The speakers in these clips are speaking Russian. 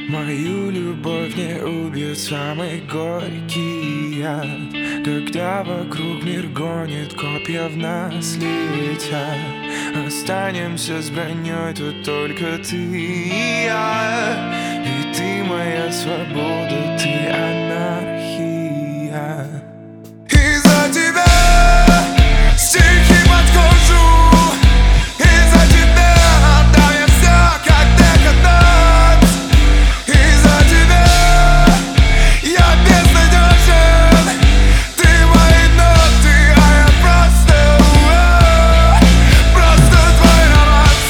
Мою любовь не убьет самый горький яд, когда вокруг мир гонит, копья в нас летят. Останемся с броней тут только ты и я. И ты моя свобода, ты анархия. Из-за тебя стихи под кожу, из-за тебя отдам я все, как декаданс. Из-за тебя я безнадежен, ты мои ноты, а я просто твой романс.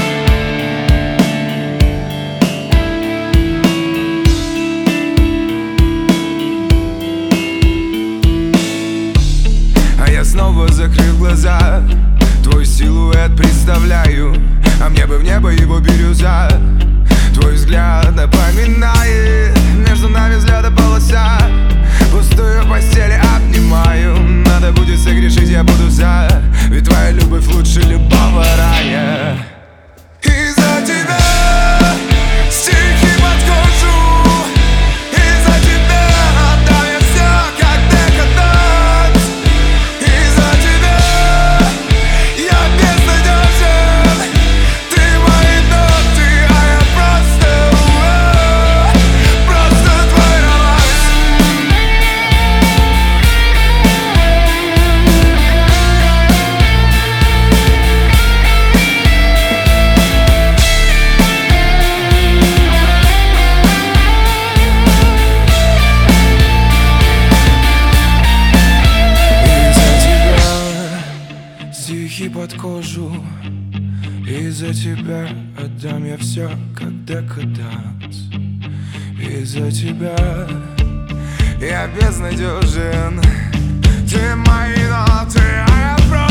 А я снова, закрыв глаза, твой силуэт представляю, а мне бы в небо его бирюза. Твой взгляд напоминает между нами взгляда полоса. Пустую постель обнимаю, надо будет согрешить, я буду за. Ведь твоя любовь лучше любого рая. Из-за тебя стихи под кожу, из-за тебя отдам я все, как декаданс. Из-за тебя я безнадежен, ты мои ноты, а я просто твой романс. Из-за тебя стихи под кожу, из-за тебя отдам я все, как декаданс. Из-за тебя я безнадежен, ты мои ноты, а я просто